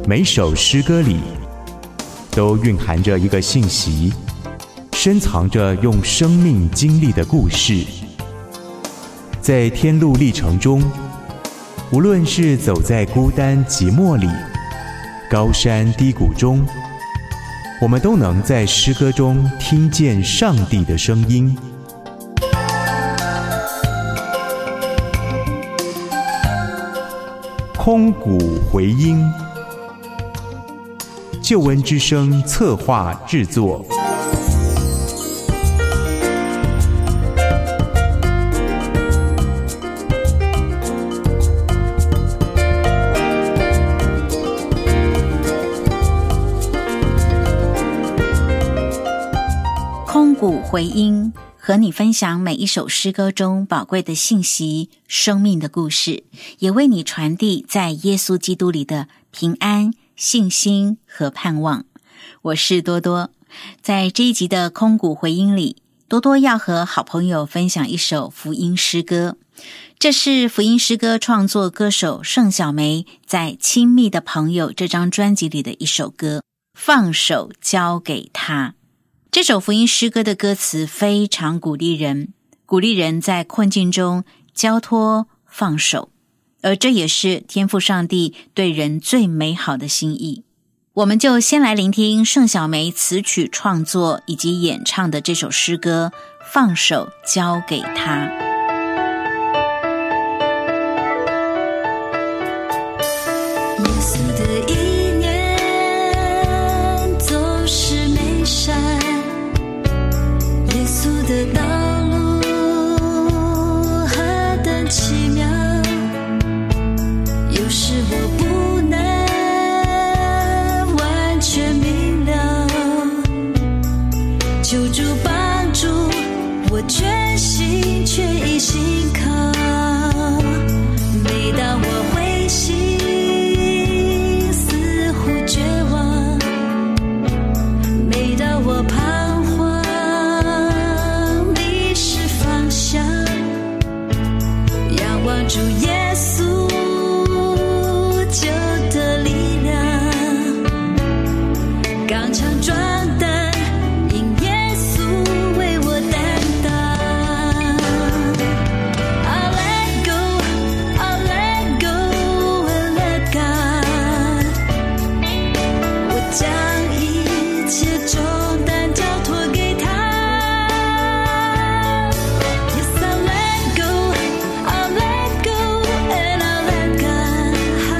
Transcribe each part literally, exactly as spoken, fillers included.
每首诗歌里都蕴含着一个信息，深藏着用生命经历的故事。在天路历程中，无论是走在孤单寂寞里，高山低谷中，我们都能在诗歌中听见上帝的声音。空谷回音，救恩之声策划制作。 空谷回音，和你分享每一首诗歌中宝贵的信息、生命的故事，也为你传递在耶稣基督里的平安、信心和盼望。我是多多，在这一集的空谷回音里，多多要和好朋友分享一首福音诗歌。这是福音诗歌创作歌手盛小梅在《亲密的朋友》这张专辑里的一首歌，放手交给他。这首福音诗歌的歌词非常鼓励人，鼓励人在困境中交托放手，而这也是天父上帝对人最美好的心意。我们就先来聆听盛小梅词曲创作以及演唱的这首诗歌《放手交给他》。 耶稣的意念总是美善，耶稣的道路何等奇妙，有时我不能完全明了，求助帮助我全心全意信靠，每当我灰心似乎绝望，每当我彷徨迷失方向，仰望主耶稣救的力量，刚强壮胆，因耶稣为我担当。I'll let go, I'll let go and let God， 我将一切重担交托给他。Yes, I'll let go, I'll let go and I'll let God，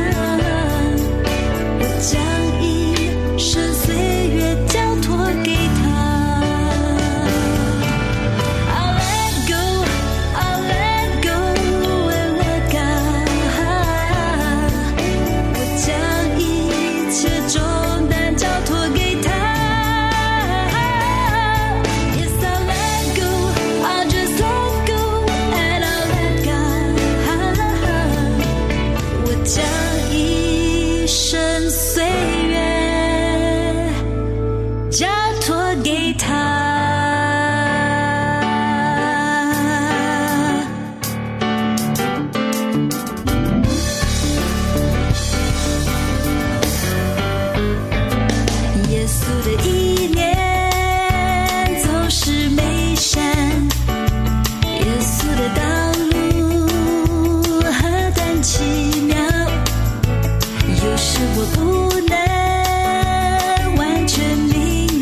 我将一生岁月交托给他。I'll let go, I'll let go and let God， 我将一切重担交托给他。Yes, I'll let go, I'll just let go and I'll let God， 我将一生岁月交托给他。耶稣的意念总是美善，耶稣的道路何等奇妙，有时我不能完全明了，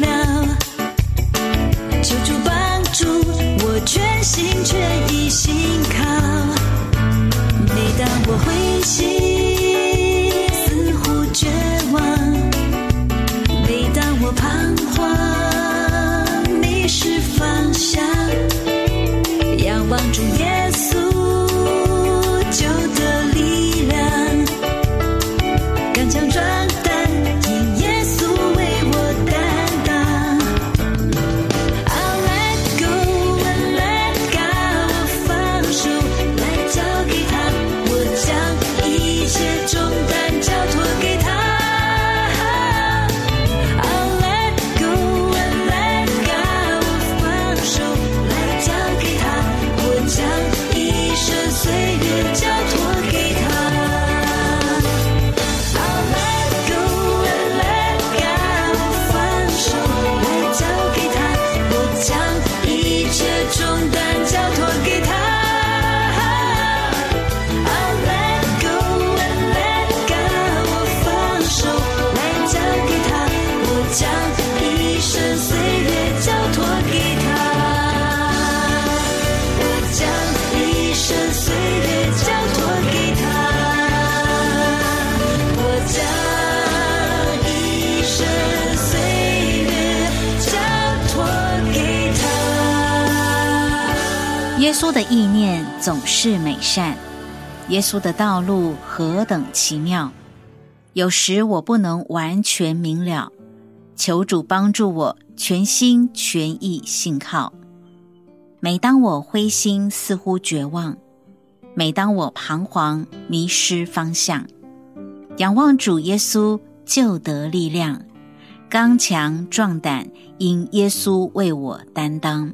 求主帮助我全心全意信靠，每当我灰心似乎绝望，每当我彷徨迷失方向，仰望主耶稣救的力量，刚强壮胆，因耶稣为我担当。I'll let go and let God， 我放手来交给他，我将一切重担交托给他。I'll let go and let God， 我放手来交给他，我将一耶稣的意念总是美善，耶稣的道路何等奇妙。有时我不能完全明了，求主帮助我全心全意信靠。每当我灰心似乎绝望，每当我彷徨迷失方向，仰望主耶稣就得力量，刚强壮胆，因耶稣为我担当。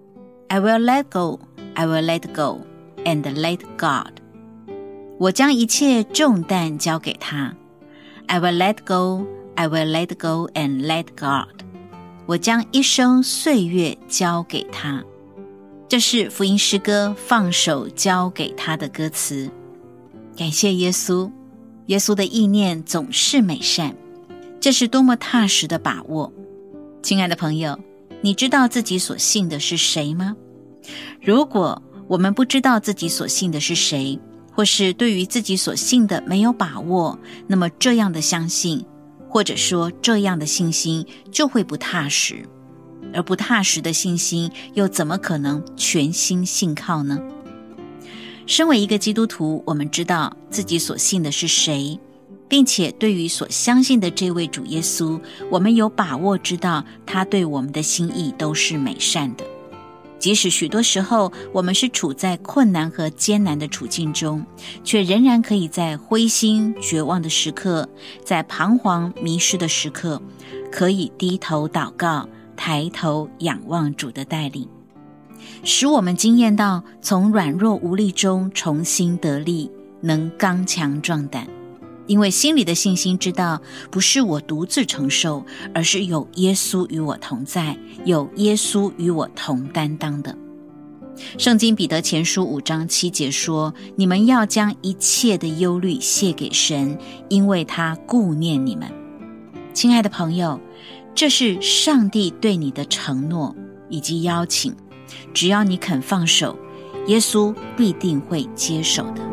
I will let go, I will let go, and let God. 我将一切重担交给他。 I will let go, I will let go, and let God. 我将一生岁月交给他。这是福音诗歌放手交给他的歌词。感谢耶稣，耶稣的意念总是美善，这是多么踏实的把握。亲爱的朋友，你知道自己所信的是谁吗？如果我们不知道自己所信的是谁，或是对于自己所信的没有把握，那么这样的相信，或者说这样的信心就会不踏实。而不踏实的信心又怎么可能全心信靠呢？身为一个基督徒，我们知道自己所信的是谁，并且对于所相信的这位主耶稣，我们有把握知道他对我们的心意都是美善的。即使许多时候我们是处在困难和艰难的处境中，却仍然可以在灰心绝望的时刻，在彷徨迷失的时刻，可以低头祷告，抬头仰望主的带领，使我们经验到从软弱无力中重新得力，能刚强壮胆。因为心里的信心知道，不是我独自承受，而是有耶稣与我同在，有耶稣与我同担当的。圣经彼得前书五章七节说，你们要将一切的忧虑卸给神，因为他顾念你们。亲爱的朋友，这是上帝对你的承诺以及邀请，只要你肯放手，耶稣必定会接手的。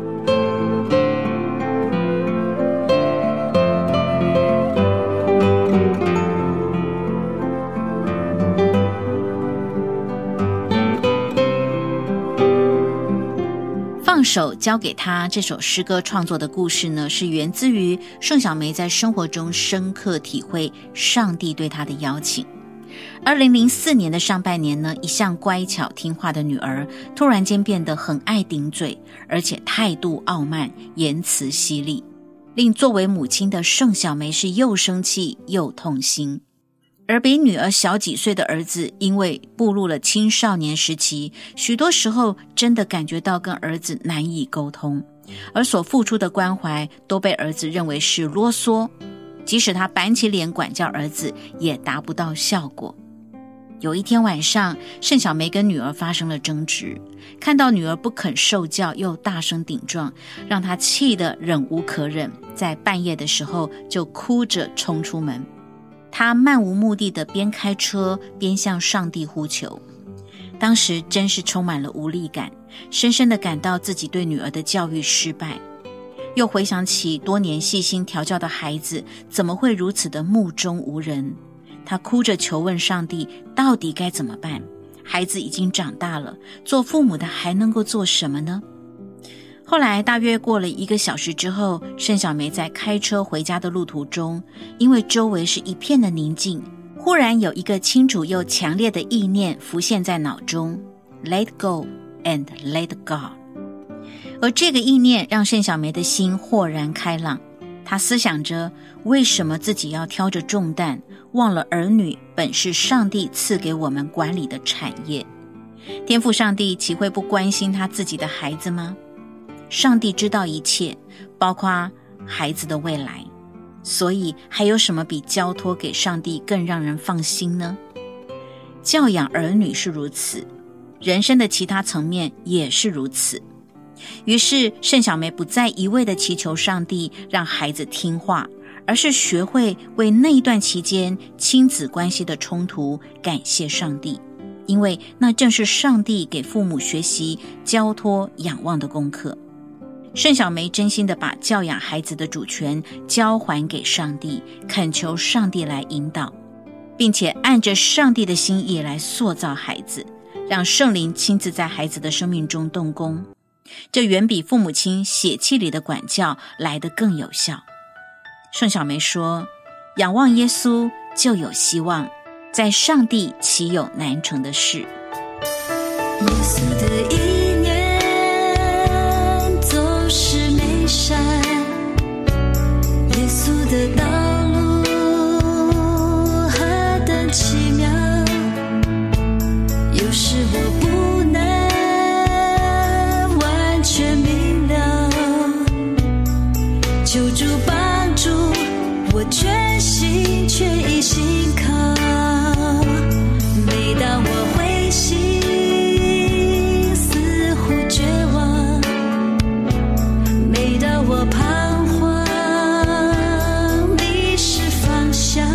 放手交给他这首诗歌创作的故事呢，是源自于盛小梅在生活中深刻体会上帝对她的邀请。二零零四年的上半年呢，一向乖巧听话的女儿突然间变得很爱顶嘴，而且态度傲慢，言辞犀利，令作为母亲的盛小梅是又生气又痛心。而比女儿小几岁的儿子，因为步入了青少年时期，许多时候真的感觉到跟儿子难以沟通，而所付出的关怀都被儿子认为是啰嗦，即使他板起脸管教儿子，也达不到效果。有一天晚上，盛小梅跟女儿发生了争执，看到女儿不肯受教又大声顶撞，让她气得忍无可忍，在半夜的时候就哭着冲出门。他漫无目的的边开车边向上帝呼求，当时真是充满了无力感，深深的感到自己对女儿的教育失败，又回想起多年细心调教的孩子怎么会如此的目中无人。他哭着求问上帝，到底该怎么办？孩子已经长大了，做父母的还能够做什么呢？后来大约过了一个小时之后，盛小梅在开车回家的路途中，因为周围是一片的宁静，忽然有一个清楚又强烈的意念浮现在脑中， Let go and let God。 而这个意念让盛小梅的心豁然开朗，她思想着为什么自己要挑着重担，忘了儿女本是上帝赐给我们管理的产业。天父上帝岂会不关心他自己的孩子吗？上帝知道一切，包括孩子的未来，所以还有什么比交托给上帝更让人放心呢？教养儿女是如此，人生的其他层面也是如此。于是盛小梅不再一味地祈求上帝让孩子听话，而是学会为那一段期间亲子关系的冲突感谢上帝，因为那正是上帝给父母学习交托仰望的功课。盛小梅真心地把教养孩子的主权交还给上帝，恳求上帝来引导，并且按着上帝的心意来塑造孩子， 让圣灵亲自在孩子的生命中动工，这远比父母亲血气里的管教来得更有效。盛小梅说，仰望耶稣就有希望，在上帝岂有难成的事。 耶稣的意念总是美善，耶稣的道路何等奇妙，有时我不能完全明了，求助帮助我全心全意信靠，每当我灰心似乎绝望，每当我彷徨迷失方向，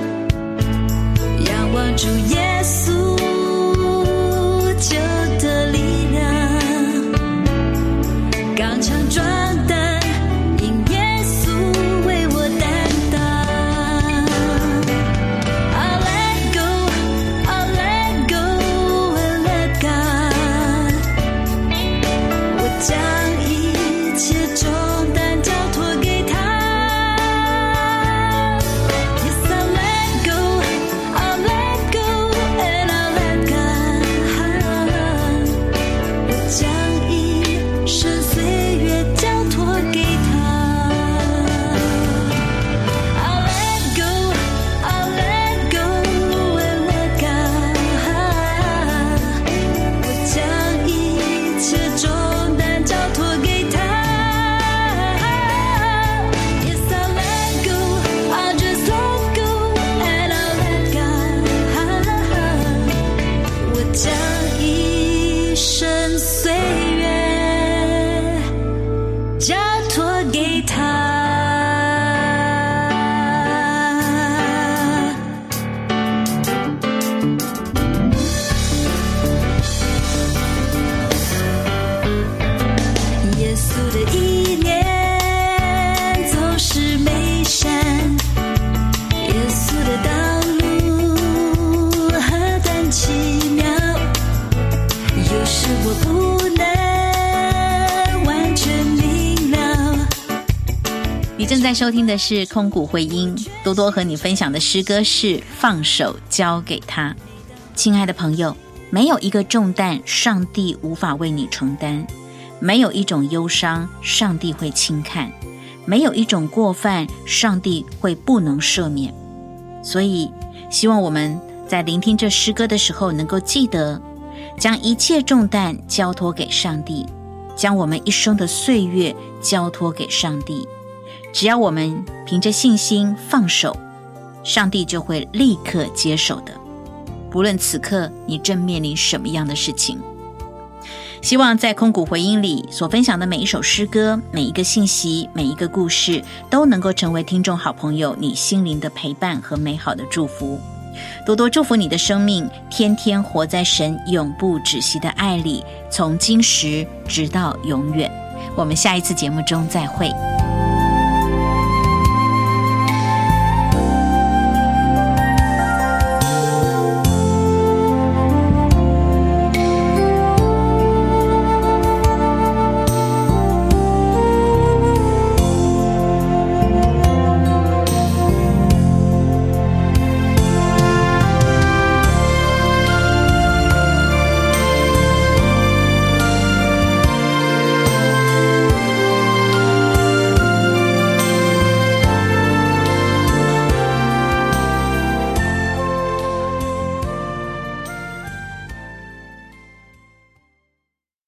仰望主耶稣就得力量，刚强壮胆，因耶稣为我担当。I'll let go, I'll let go and let God， 我将一切重担交托给他。Yes, I'll let go, I'll let go and I'll let God， 我将一生岁月交托给他。I'll let go, I'll let go and let God， 我将一切重担交托给他。Yes, I'll let go, I'll just let go and I'll let God， 我将一生岁月交托给他。耶稣的意念总是美善，耶稣的道路何等奇妙，有时我不能完全明了。 你正在收听的是空谷回音，多多和你分享的诗歌是放手交给他。亲爱的朋友，没有一个重担上帝无法为你承担，没有一种忧伤上帝会轻看，没有一种过犯上帝会不能赦免。所以希望我们在聆听这诗歌的时候能够记得，将一切重担交托给上帝，将我们一生的岁月交托给上帝。只要我们凭着信心放手，上帝就会立刻接手的，不论此刻你正面临什么样的事情。希望在空谷回音里所分享的每一首诗歌，每一个信息，每一个故事，都能够成为听众好朋友你心灵的陪伴和美好的祝福。多多祝福你的生命，天天活在神永不止息的爱里，从今时直到永远。我们下一次节目中再会。